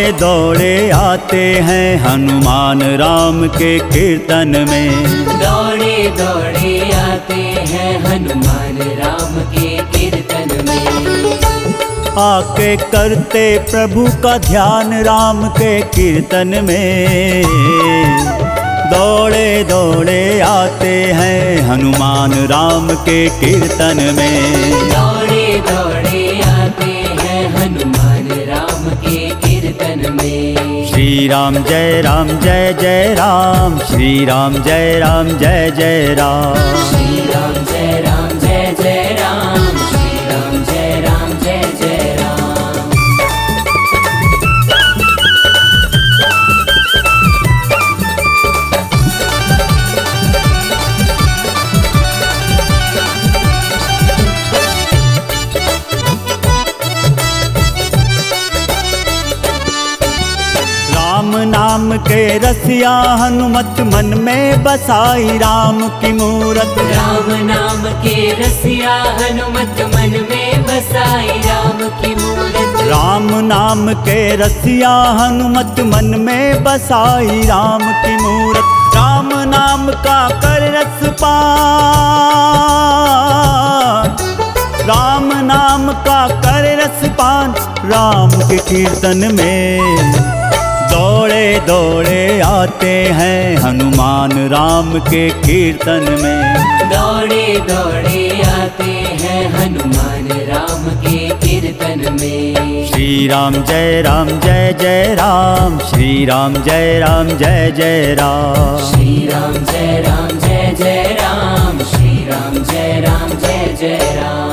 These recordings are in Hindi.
दौड़े आते हैं हनुमान राम के कीर्तन में। दौड़े दौड़े आते हैं हनुमान राम के कीर्तन में। आके करते प्रभु का ध्यान राम के कीर्तन में। दौड़े दौड़े आते हैं हनुमान राम के कीर्तन में। दौड़े दौड़े आते हैं हनुमान राम के कीर्तन में। श्री राम जय राम जय जय राम, श्री राम जय राम जय जय राम। श्री राम जय राम जय जय राम, श्री राम जय राम जय जय राम। राम नाम के रसिया हनुमत मन में बसाई राम की मूरत। राम नाम के रसिया हनुमत मन में बसाई राम की मूरत। राम नाम के रसिया हनुमत मन में बसाई राम की मूरत। राम नाम का कर रस पान, राम नाम का कर रस पान राम के कीर्तन में। दौड़े दौड़े आते हैं हनुमान राम के कीर्तन में। दौड़े दौड़े आते हैं हनुमान राम के कीर्तन में। श्री राम जय राम जय जय राम, श्री राम जय राम जय जय राम। श्री राम जय राम जय जय राम, श्री राम जय राम जय जय राम।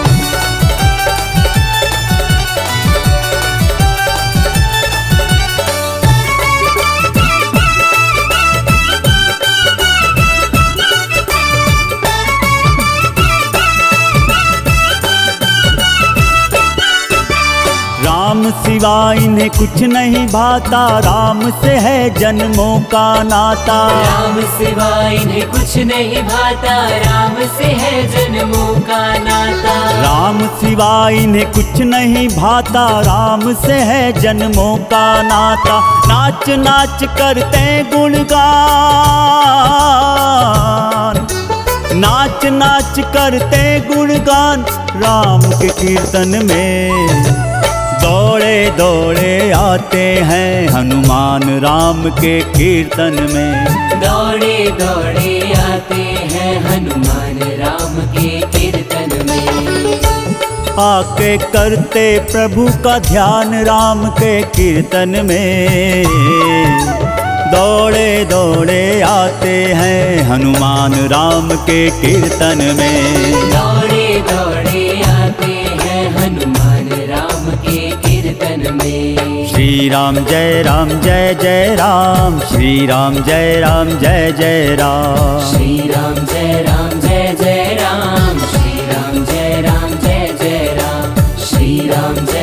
राम सिवा इन्हें कुछ नहीं भाता, राम से है जन्मों का नाता। राम सिवा इन्हें कुछ नहीं भाता, राम से है जन्मों का नाता। राम सिवा इन्हें कुछ नहीं भाता, राम से है जन्मों का नाता। नाच नाच करते गुणगान, नाच नाच करते गुणगान राम के कीर्तन में। दौड़े दौड़े आते हैं हनुमान राम के कीर्तन में। दौड़े दौड़े आते हैं हनुमान राम के कीर्तन में। आके करते प्रभु का ध्यान राम के कीर्तन में। दौड़े दौड़े आते हैं हनुमान राम के कीर्तन में। दौड़े दौड़े आते हैं हनुमान राम के कीर्तन में। श्री राम जय राम जय जय राम, श्री राम जय राम जय जय राम। श्री राम जय राम जय जय राम, श्री राम जय राम जय जय राम। श्री राम